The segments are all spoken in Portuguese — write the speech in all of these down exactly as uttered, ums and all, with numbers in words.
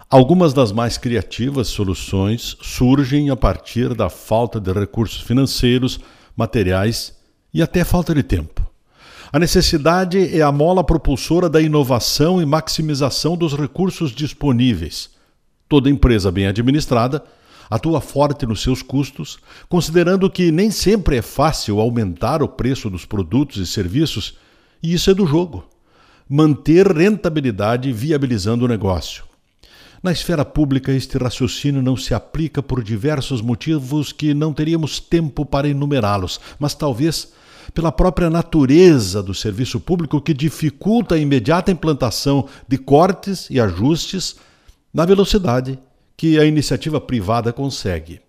Algumas das mais criativas soluções surgem a partir da falta de recursos financeiros, materiais e até falta de tempo. A necessidade é a mola propulsora da inovação e maximização dos recursos disponíveis. Toda empresa bem administrada atua forte nos seus custos, considerando que nem sempre é fácil aumentar o preço dos produtos e serviços, e isso é do jogo. Manter rentabilidade viabilizando o negócio. Na esfera pública, este raciocínio não se aplica por diversos motivos que não teríamos tempo para enumerá-los, mas talvez pela própria natureza do serviço público que dificulta a imediata implantação de cortes e ajustes na velocidade que a iniciativa privada consegue.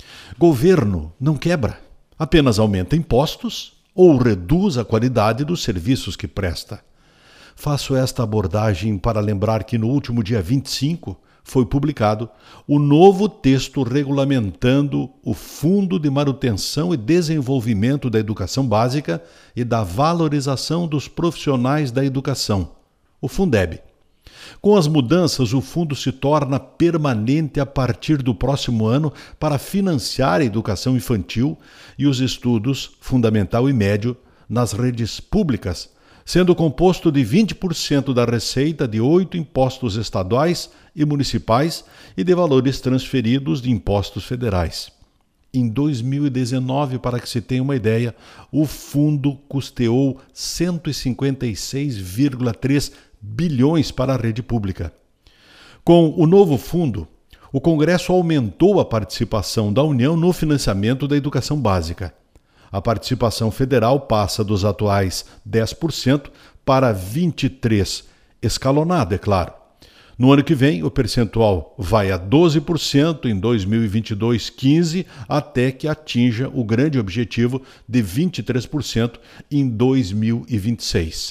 Governo não quebra, apenas aumenta impostos ou reduz a qualidade dos serviços que presta. Faço esta abordagem para lembrar que no último dia vinte e cinco foi publicado o novo texto regulamentando o Fundo de Manutenção e Desenvolvimento da Educação Básica e da Valorização dos Profissionais da Educação, o Fundeb. Com as mudanças, o fundo se torna permanente a partir do próximo ano para financiar a educação infantil e os estudos fundamental e médio nas redes públicas, sendo composto de vinte por cento da receita de oito impostos estaduais e municipais e de valores transferidos de impostos federais. Em dois mil e dezenove, para que se tenha uma ideia, o fundo custeou cento e cinquenta e seis vírgula três bilhões para a rede pública. Com o novo fundo, o Congresso aumentou a participação da União no financiamento da educação básica. A participação federal passa dos atuais dez por cento para vinte e três por cento, escalonado, é claro. No ano que vem, o percentual vai a doze por cento, em dois mil e vinte e dois, quinze por cento, até que atinja o grande objetivo de vinte e três por cento em dois mil e vinte e seis.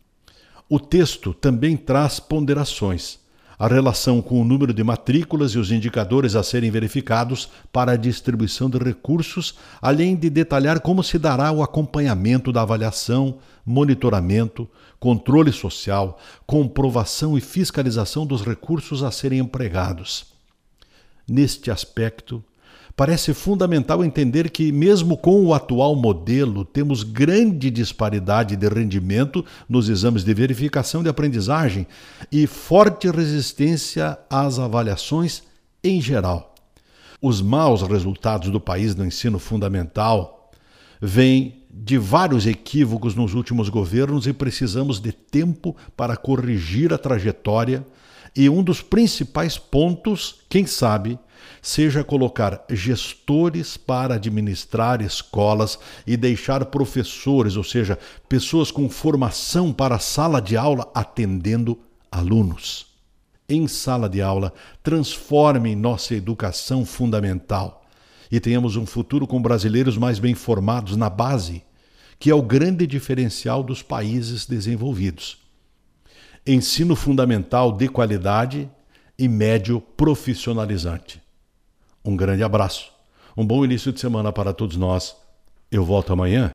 O texto também traz ponderações, a relação com o número de matrículas e os indicadores a serem verificados para a distribuição de recursos, além de detalhar como se dará o acompanhamento da avaliação, monitoramento, controle social, comprovação e fiscalização dos recursos a serem empregados. Neste aspecto, parece fundamental entender que, mesmo com o atual modelo, temos grande disparidade de rendimento nos exames de verificação de aprendizagem e forte resistência às avaliações em geral. Os maus resultados do país no ensino fundamental vêm de vários equívocos nos últimos governos e precisamos de tempo para corrigir a trajetória, e um dos principais pontos, quem sabe, seja colocar gestores para administrar escolas e deixar professores, ou seja, pessoas com formação para a sala de aula atendendo alunos. Em sala de aula, transformem nossa educação fundamental e tenhamos um futuro com brasileiros mais bem formados na base, que é o grande diferencial dos países desenvolvidos. Ensino fundamental de qualidade e médio profissionalizante. Um grande abraço, um bom início de semana para todos nós. Eu volto amanhã